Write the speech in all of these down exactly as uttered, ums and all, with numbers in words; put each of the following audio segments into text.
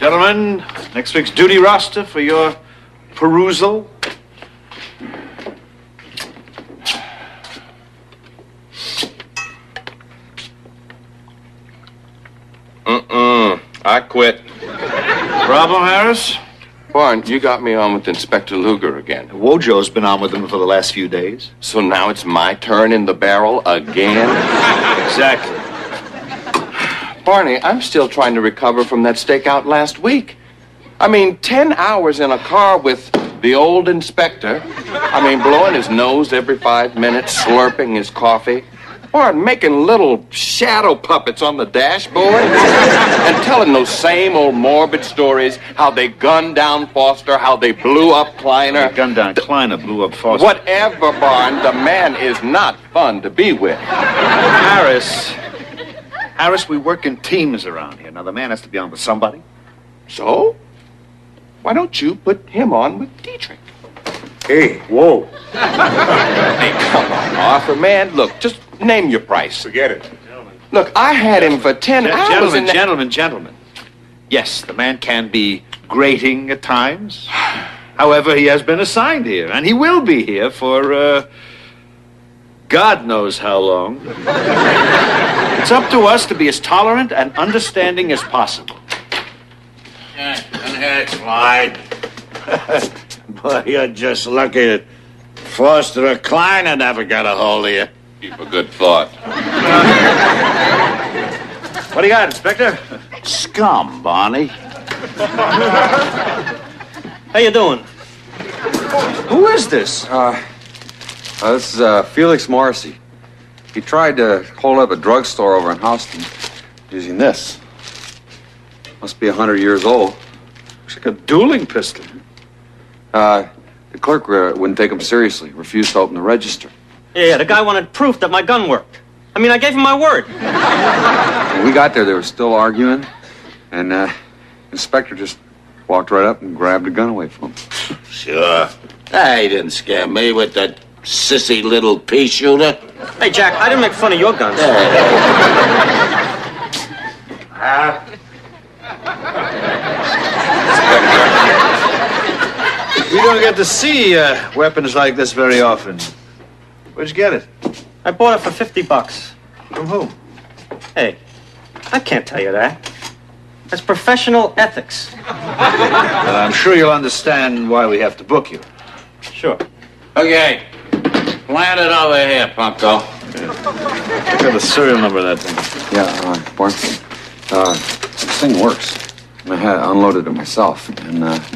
Gentlemen, next week's duty roster for your perusal. Mm-mm. I quit. Problem, Harris? Barn, you got me on with Inspector Luger again. Wojo's been on with him for the last few days. So now it's my turn in the barrel again? Exactly. Barney, I'm still trying to recover from that stakeout last week. I mean, ten hours in a car with the old inspector. I mean, blowing his nose every five minutes, slurping his coffee. Or making little shadow puppets on the dashboard. And telling those same old morbid stories, how they gunned down Foster, how they blew up Kleiner. They gunned down Kleiner, blew up Foster. Whatever, Barn, the man is not fun to be with. Harris. Harris, we work in teams around here. Now, the man has to be on with somebody. So? Why don't you put him on with Dietrich? Hey, whoa. Hey, come on, Arthur, man. Look, just name your price. Forget it. Look, I had him for ten Gen- hours. Gentlemen, in the- gentlemen, gentlemen. Yes, the man can be grating at times. However, he has been assigned here, and he will be here for, uh, God knows how long. It's up to us to be as tolerant and understanding as possible. Yeah, unheard, Clyde. Boy, you're just lucky that Foster or Kleiner never got a hold of you. Keep a good thought. What do you got, Inspector? Scum, Barney. How you doing? Who is this? Uh, uh, this is uh, Felix Morrissey. He tried to hold up a drugstore over in Houston using this. Must be a hundred years old. Looks like a dueling pistol. Uh, the clerk uh, wouldn't take him seriously. Refused to open the register. Yeah, yeah, the guy wanted proof that my gun worked. I mean, I gave him my word. When we got there, they were still arguing, and uh, Inspector just walked right up and grabbed the gun away from him. Sure. Ah, he didn't scare me with that sissy little pea shooter. Hey, Jack, I didn't make fun of your guns. We don't get to see uh, weapons like this very often. Where'd you get it? I bought it for fifty bucks. From whom? Hey, I can't tell you that. That's professional ethics. Well, I'm sure you'll understand why we have to book you. Sure. Okay. Plant it over here, Punko. I got the serial number of that thing. Yeah, uh, Barn. Uh, this thing works. I had unloaded it myself, and uh,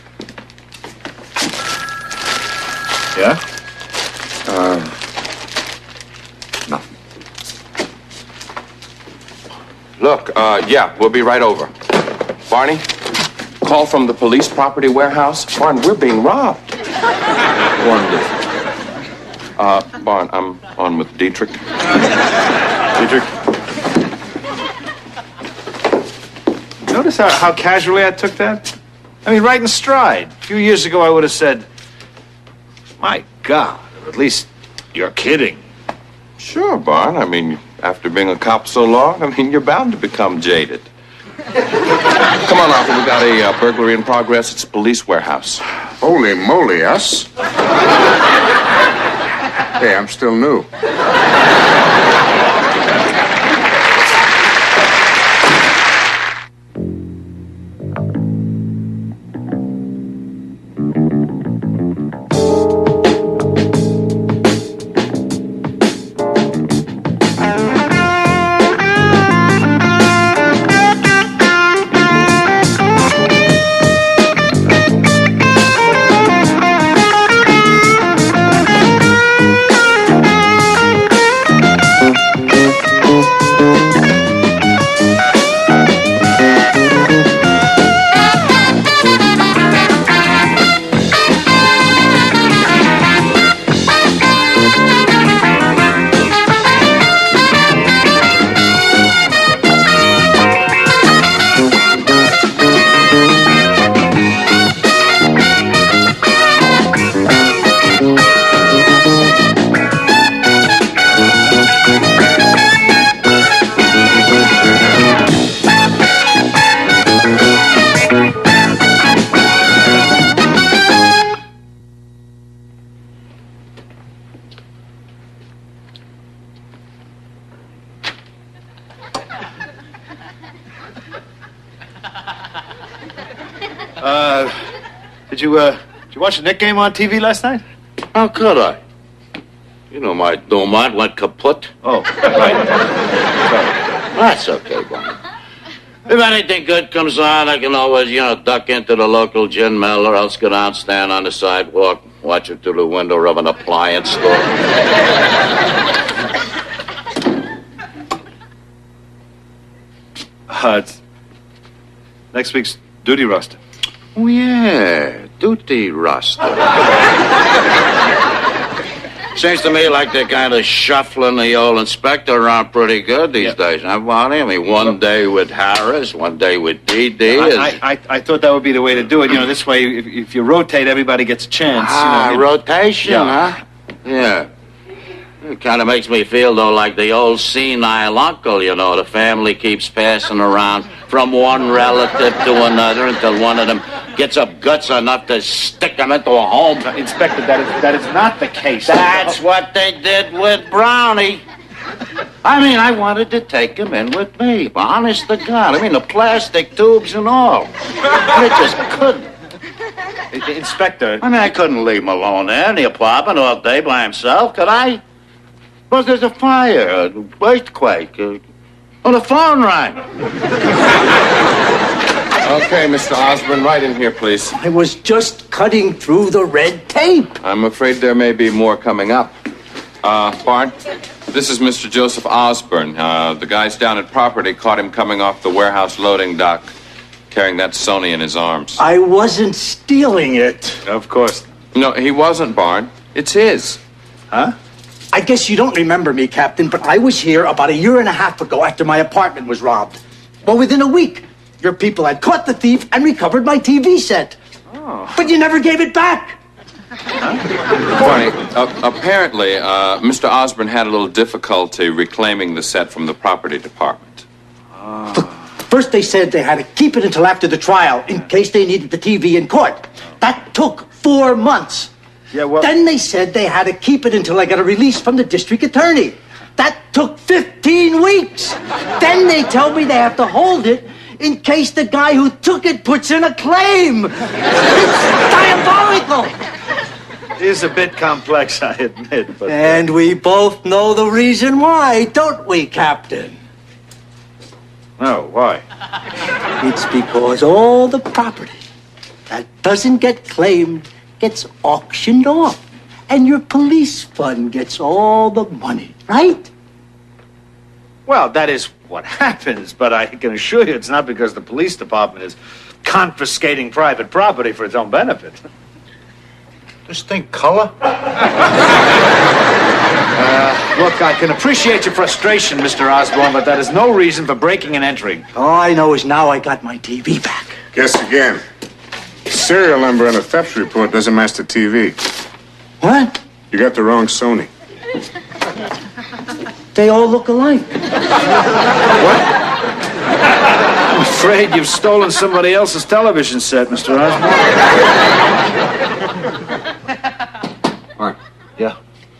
Yeah? uh, nothing. Look, uh, yeah, we'll be right over. Barney, call from the police property warehouse. Barn, we're being robbed. Wonderful. Uh, Barn, I'm on with Dietrich. Dietrich? Notice how, how casually I took that? I mean, right in stride. A few years ago, I would have said, my God, at least you're kidding. Sure, Barn. I mean, after being a cop so long, I mean, you're bound to become jaded. Come on, Arthur. We got a uh, burglary in progress. It's a police warehouse. Holy moly, us? Hey, I'm still new. Uh, did you, uh, did you watch the Knick game on T V last night? How could I? You know my Dumont went kaput. Oh, right. That's okay, Barney. If anything good comes on, I can always, you know, duck into the local gin mill or else go down, stand on the sidewalk, watch it through the window of an appliance store. Uh, it's next week's duty roster. Oh, yeah, duty roster. Seems to me like they're kind of shuffling the old inspector around pretty good these Yeah. days, huh, Barney? I mean, one day with Harris, one day with D D. I, I, I, I thought that would be the way to do it. You know, this way, if, if you rotate, everybody gets a chance. Ah, you know, rotation, Yeah. huh? Yeah. It kind of makes me feel, though, like the old senile uncle, you know. The family keeps passing around from one relative to another until one of them gets up guts enough to stick them into a home. Inspector, that is, that is not the case. That's what they did with Brownie. I mean, I wanted to take him in with me. Honest to God. I mean, the plastic tubes and all. I just couldn't. Uh, Inspector. I mean, I couldn't leave him alone there in the apartment all day by himself, could I? Suppose there's a fire, an earthquake, uh, or the phone rang. Okay, Mister Osborne, right in here, please. I was just cutting through the red tape. I'm afraid there may be more coming up. Uh, Bart, this is Mister Joseph Osborne. Uh, the guys down at property caught him coming off the warehouse loading dock, carrying that Sony in his arms. I wasn't stealing it. Of course. No, he wasn't, Bart. It's his. Huh? I guess you don't remember me, Captain, but I was here about a year and a half ago after my apartment was robbed. Well, within a week, your people had caught the thief and recovered my T V set. Oh. But you never gave it back. Funny, uh, apparently, uh, Mister Osborne had a little difficulty reclaiming the set from the property department. Look, first they said they had to keep it until after the trial in case they needed the T V in court. That took four months. Yeah, well... Then they said they had to keep it until I got a release from the district attorney. That took fifteen weeks. Then they tell me they have to hold it in case the guy who took it puts in a claim. It's diabolical. It is a bit complex, I admit, but... Uh... And we both know the reason why, don't we, Captain? No, why? It's because all the property that doesn't get claimed gets auctioned off. And your police fund gets all the money, right? Well, that is what happens, but I can assure you it's not because the police department is confiscating private property for its own benefit. This thing color? Uh, look, I can appreciate your frustration, Mister Osborne, but that is no reason for breaking and entering. All I know is now I got my T V back. Guess again. Serial number on a theft report doesn't match the T V. What? You got the wrong Sony. They all look alike. What? I'm afraid you've stolen somebody else's television set, Mister Osborne. All right. Yeah.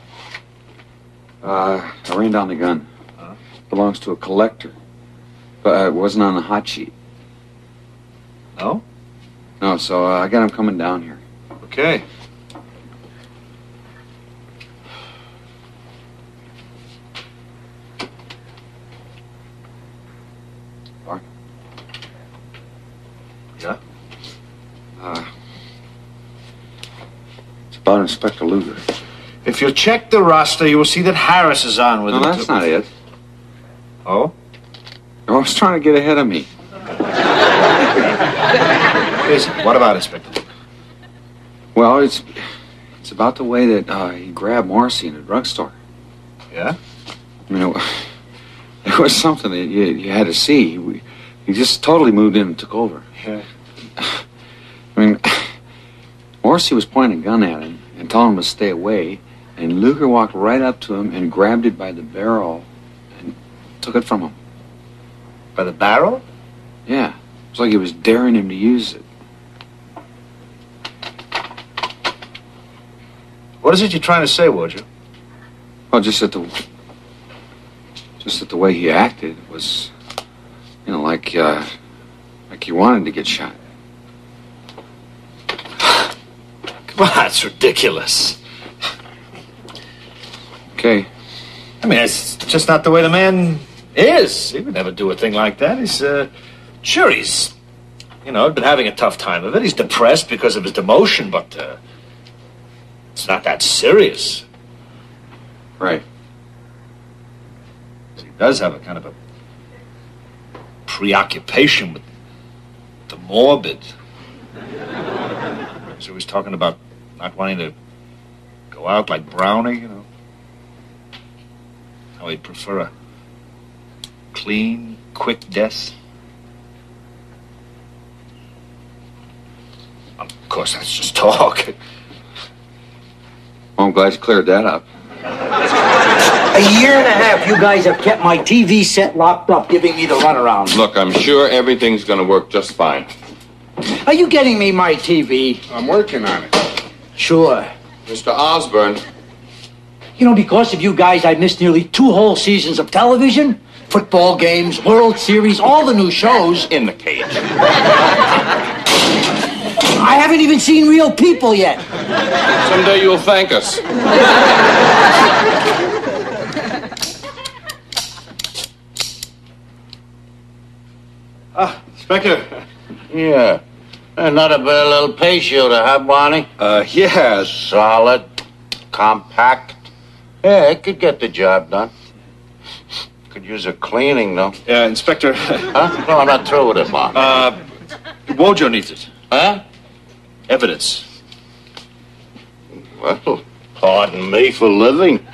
Uh, I ran down the gun. Uh, belongs to a collector. But uh, it wasn't on the hot sheet. No? No, so uh, I got him coming down here. Okay. Bart? Yeah? Uh, it's about Inspector Luger. If you check the roster, you will see that Harris is on with No, him. that's not it. Oh? I was trying to get ahead of me. Is it? What about Inspector? Well, it's it's about the way that uh, he grabbed Morrissey in the drugstore. Yeah? I mean, it, it was something that you, you had to see. We, he just totally moved in and took over. Yeah. I mean, Morrissey was pointing a gun at him and telling him to stay away, and Luger walked right up to him and grabbed it by the barrel and took it from him. By the barrel? Yeah. It's like he was daring him to use it. What is it you're trying to say, Woodrow? Well, just that the just that the way he acted was You know, like, uh, like you wanted to get shot. Come on, that's ridiculous. Okay. I mean, it's just not the way the man is. He would never do a thing like that. He's, uh, sure, he's, you know, been having a tough time of it. He's depressed because of his demotion, but, uh, it's not that serious. Right. He does have a kind of a preoccupation with the morbid. So he's talking about not wanting to go out like Brownie, you know. How he'd prefer a clean, quick death. Of course, that's just talk. Well, I'm glad you cleared that up. A year and a half you guys have kept my T V set locked up, giving me the runaround. Look, I'm sure everything's going to work just fine. Are you getting me my T V? I'm working on it. Sure. Mister Osborne. You know, because of you guys, I missed nearly two whole seasons of television. Football games, World Series, all the new shows. In the cage. I haven't even seen Real People yet. Someday you'll thank us. Ah, Inspector. Yeah. Another bad little pay shooter, huh, Barney? Uh, yes. Solid, compact. Yeah, it could get the job done. Could use a cleaning, though. Uh, Inspector. Huh? No, I'm not through with it, Mark. Uh, Wojo needs it. Huh? Evidence. Well, pardon me for living.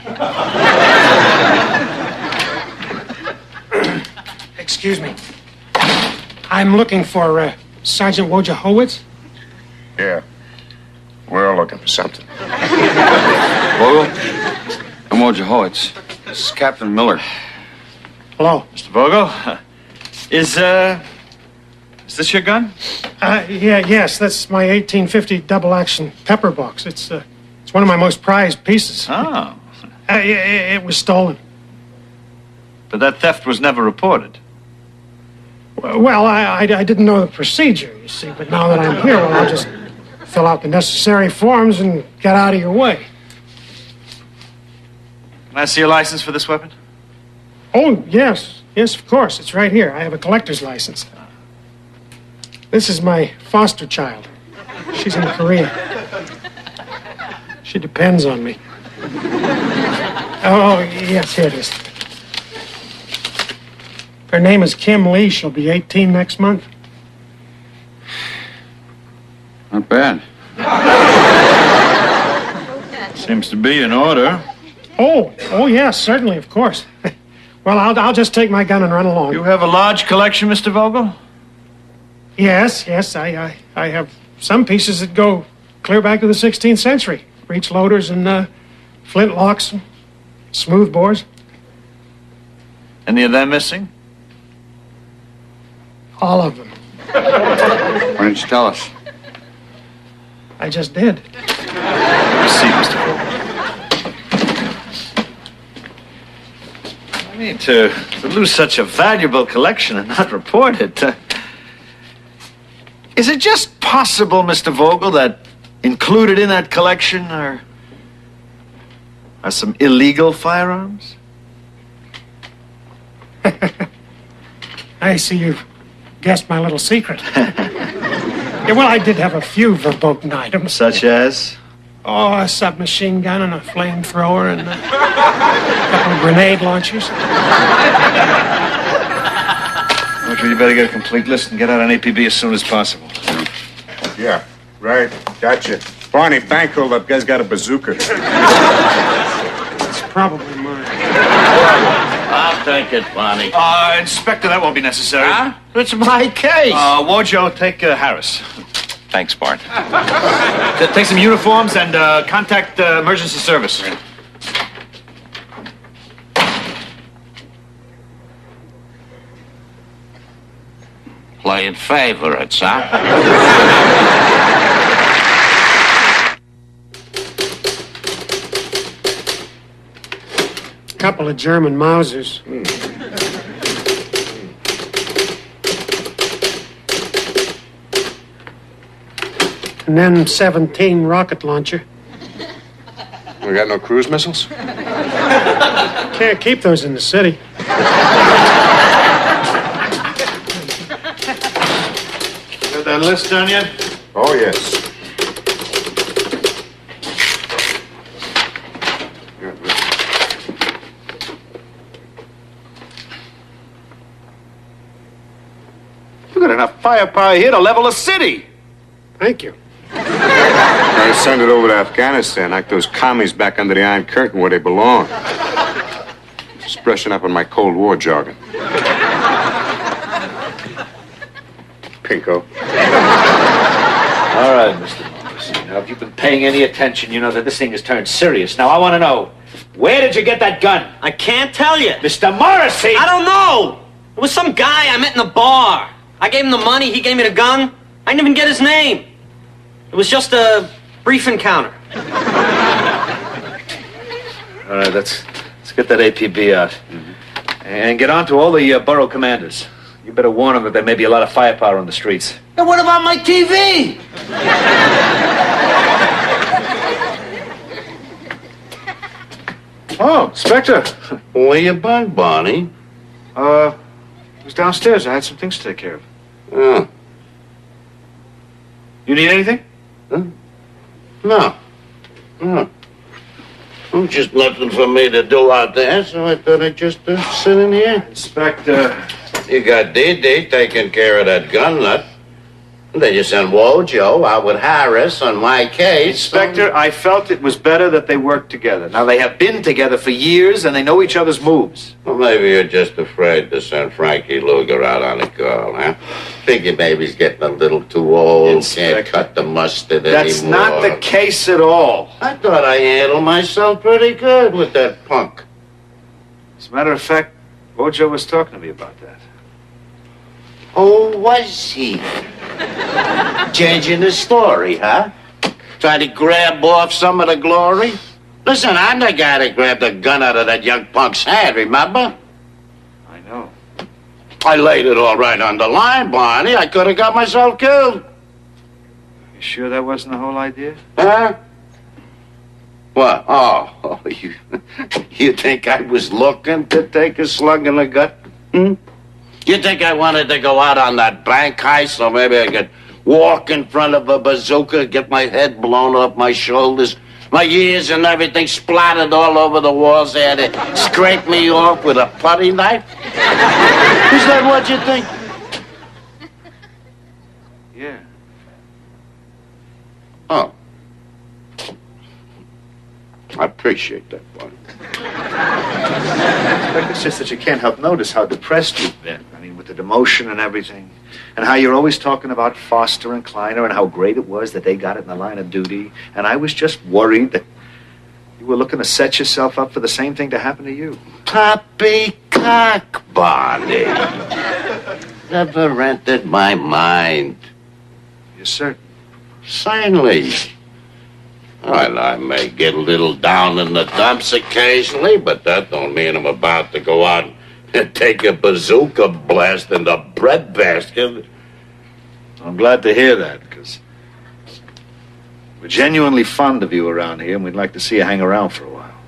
Excuse me. I'm looking for uh, Sergeant Wojciechowicz. Yeah. We're all looking for something. Vogel? I'm Wojciechowicz. This is Captain Miller. Hello. Mister Vogel, is, uh, is this your gun? Uh, yeah, yes, that's my eighteen fifty double-action pepper box. It's uh, it's one of my most prized pieces. Oh. Uh, it, it was stolen. But that theft was never reported. Well, I, I, I didn't know the procedure, you see, but now that I'm here, well, I'll just fill out the necessary forms and get out of your way. Can I see your license for this weapon? Oh, yes. Yes, of course. It's right here. I have a collector's license. This is my foster child. She's in Korea. She depends on me. Oh, yes, here it is. Her name is Kim Lee. She'll be eighteen next month. Not bad. Seems to be in order. Oh, oh, yes, certainly, of course. Well, I'll, I'll just take my gun and run along. You have a large collection, Mister Vogel? Yes, yes, I, I, I have some pieces that go clear back to the sixteenth century. Breech loaders and uh, flintlocks, and smooth bores. Any of them missing? All of them. Why didn't you tell us? I just did. Let me see, Mister Vogel. I mean, to, to lose such a valuable collection and not report it. Uh, is it just possible, Mister Vogel, that included in that collection are, are some illegal firearms? I see you've guessed my little secret. Yeah, well, I did have a few verboten items. Such as? Oh, a submachine gun and a flamethrower and a couple of grenade launchers. Roger, you better get a complete list and get out on A P B as soon as possible. Yeah, right. Gotcha. Barney, bank holdup. Guy's got a bazooka. It's probably mine. I'll take it, Barney. Uh, Inspector, that won't be necessary. Huh? It's my case. Uh, Wojo, take uh, Harris. Thanks, Bart. T- Take some uniforms and uh, contact uh, emergency service. Playing favorites, huh? Couple of German Mausers. an M seventeen rocket launcher. We got no cruise missiles? Can't keep those in the city. Got that list done yet? Oh, yes. You got enough firepower here to level a city. Thank you. Gotta send it over to Afghanistan, knock those commies back under the Iron Curtain where they belong. Just brushing up on my Cold War jargon. Pinko. All right, Mister Morrissey. Now, if you've been paying any attention, you know that this thing has turned serious. Now, I want to know, where did you get that gun? I can't tell you. Mister Morrissey! I don't know. It was some guy I met in a bar. I gave him the money, he gave me the gun. I didn't even get his name. It was just a brief encounter. All right, let's, let's get that A P B out. Mm-hmm. And get on to all the uh, borough commanders. You better warn them that there may be a lot of firepower on the streets. And what about my T V? Oh, Inspector. Where you been, Barney? Uh, I was downstairs. I had some things to take care of. Oh. You need anything? Huh? No. No. Oh, just nothing for me to do out there, so I thought I'd just uh, sit in here. Inspector. You got Dee Dee taking care of that gun nut. And then you sent Wojo out with Harris on my case. Inspector, I felt it was better that they worked together. Now, they have been together for years, and they know each other's moves. Well, maybe you're just afraid to send Frankie Luger out on a girl, huh? Figure maybe he's getting a little too old, Inspector, can't cut the mustard That's anymore. not the case at all. I thought I handled myself pretty good with that punk. As a matter of fact, Wojo was talking to me about that. Oh, was he? Changing the story, huh? Trying to grab off some of the glory? Listen, I'm the guy that grabbed the gun out of that young punk's hand, remember? I know. I laid it all right on the line, Barney. I could have got myself killed. You sure that wasn't the whole idea? Huh? What? Oh, oh you, you think I was looking to take a slug in the gut? Hmm? You think I wanted to go out on that bank heist so maybe I could walk in front of a bazooka, get my head blown off my shoulders, my ears and everything splattered all over the walls? They had to scrape me off with a putty knife? Is that what you think? Yeah. Oh. I appreciate that, Barney. It's just that you can't help notice how depressed you've been. I mean, with the demotion and everything. And how you're always talking about Foster and Kleiner and how great it was that they got it in the line of duty. And I was just worried that you were looking to set yourself up for the same thing to happen to you. Poppycock, Barney. Never entered my mind. You're certain? Certainly. Well, I may get a little down in the dumps occasionally, but that don't mean I'm about to go out and take a bazooka blast in the breadbasket. I'm glad to hear that, because we're genuinely fond of you around here, and we'd like to see you hang around for a while.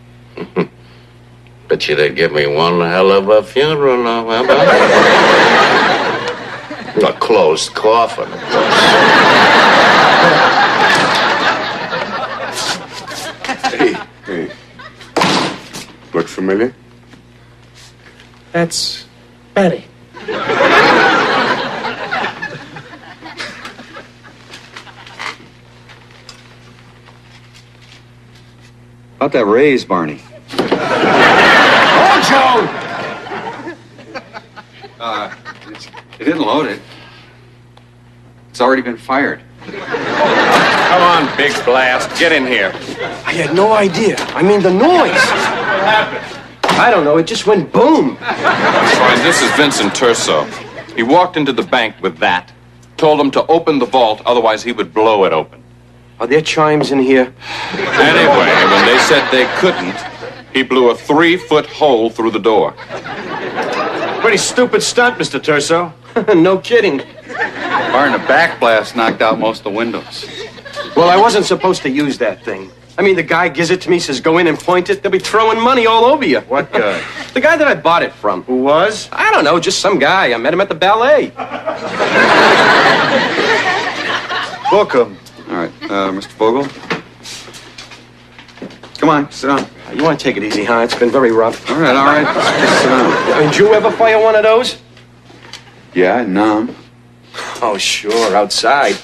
But you did give me one hell of a funeral, now, remember? A closed coffin, of course. Hey, hey. Look familiar? That's Betty. About that raise, Barney. Wojo! Uh, it's, it didn't load it. It's already been fired. Come on, Big Blast. Get in here. I had no idea. I mean, the noise. What happened? I don't know. It just went boom. Fine, this is Vincent Terso. He walked into the bank with that, told him to open the vault, otherwise he would blow it open. Are there chimes in here? Anyway, when they said they couldn't, he blew a three-foot hole through the door. Pretty stupid stunt, Mister Terso. No kidding. Firing a backblast knocked out most of the windows. Well, I wasn't supposed to use that thing. I mean, the guy gives it to me, says go in and point it. They'll be throwing money all over you. What guy? The guy that I bought it from. Who was? I don't know, just some guy. I met him at the ballet. Book him. All right, uh, Mister Vogel. Come on, sit down. You want to take it easy, huh? It's been very rough. All right, all right. Just sit down. Did you ever fire one of those? Yeah, numb. Oh, sure, outside.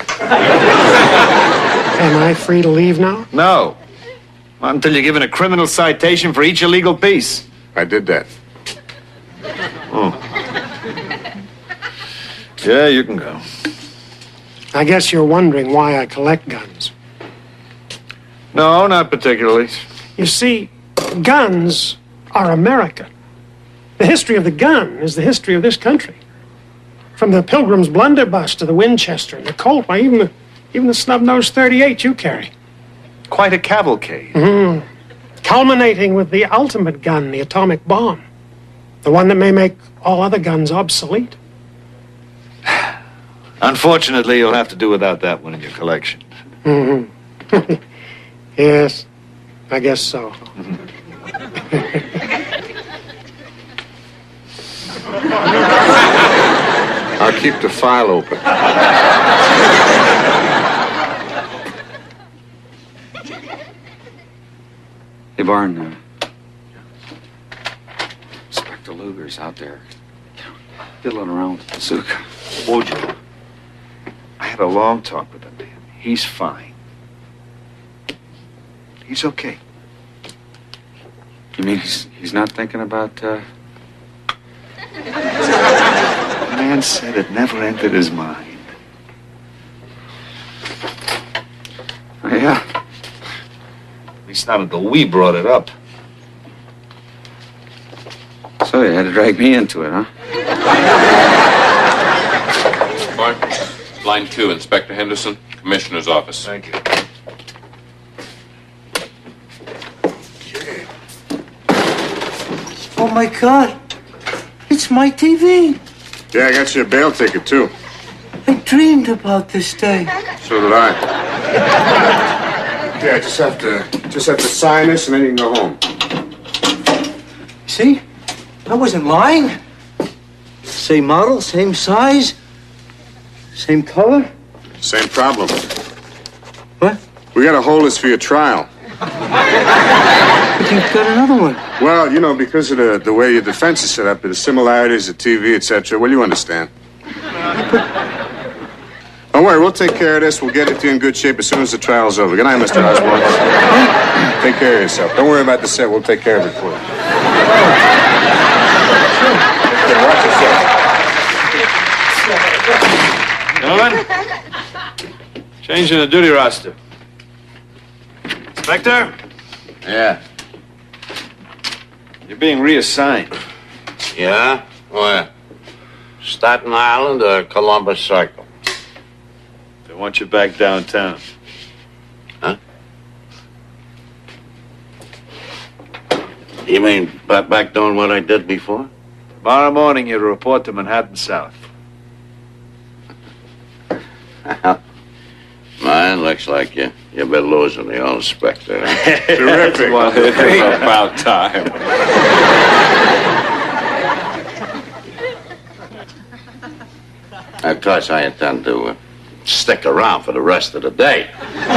Am I free to leave now? No. Not until you're given a criminal citation for each illegal piece. I did that. Oh. Yeah, you can go. I guess you're wondering why I collect guns. No, not particularly. You see, guns are American. The history of the gun is the history of this country. From the Pilgrim's blunderbuss to the Winchester and the Colt, why, even the, even the snub-nosed thirty-eight you carry. Quite a cavalcade. Mm-hmm. Culminating with the ultimate gun, the atomic bomb. The one that may make all other guns obsolete. Unfortunately, you'll have to do without that one in your collection. Mm-hmm. Yes, I guess so. I'll keep the file open. Hey, Barn, uh, Inspector Luger's out there fiddling around with the bazooka. Wojo, I had a long talk with him, man. He's fine. He's okay. You mean he's, he's not thinking about, uh... The man said it never entered his mind. Oh, yeah? At least not until we brought it up. So you had to drag me into it, huh? Barn, line two, Inspector Henderson, Commissioner's office. Thank you. Oh, my God. It's my T V. Yeah, I got you a bail ticket, too. I dreamed about this day. So did I. Yeah, just have to just have to sign this and then you can go home. See? I wasn't lying. Same model, same size, same color. Same problem. What? We gotta hold this for your trial. But you've got another one. Well, you know, because of the, the way your defense is set up, the similarities, the T V, et cetera. Well, you understand. Don't worry, we'll take care of this. We'll get it to you in good shape as soon as the trial's over. Good night, Mister Osborne. Take care of yourself. Don't worry about the set. We'll take care of it for you. Okay, watch Gentlemen, changing the duty roster. Inspector, Yeah. you're being reassigned. Yeah? Where? Staten Island or Columbus Circle? They want you back downtown. Huh? You mean back, back doing what I did before? Tomorrow morning, you report to Manhattan South. Man, looks like you, you've been losing the old Spectre. Terrific. Well, it's about time. Of course, I intend to uh, stick around for the rest of the day.